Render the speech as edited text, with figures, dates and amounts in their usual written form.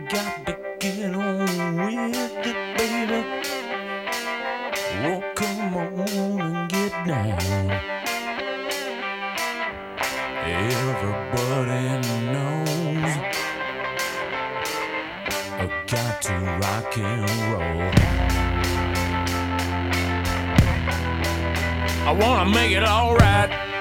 got to get on with it, baby. Oh, come on and get down. Everybody knows I got to rock and roll. I wanna make it all right.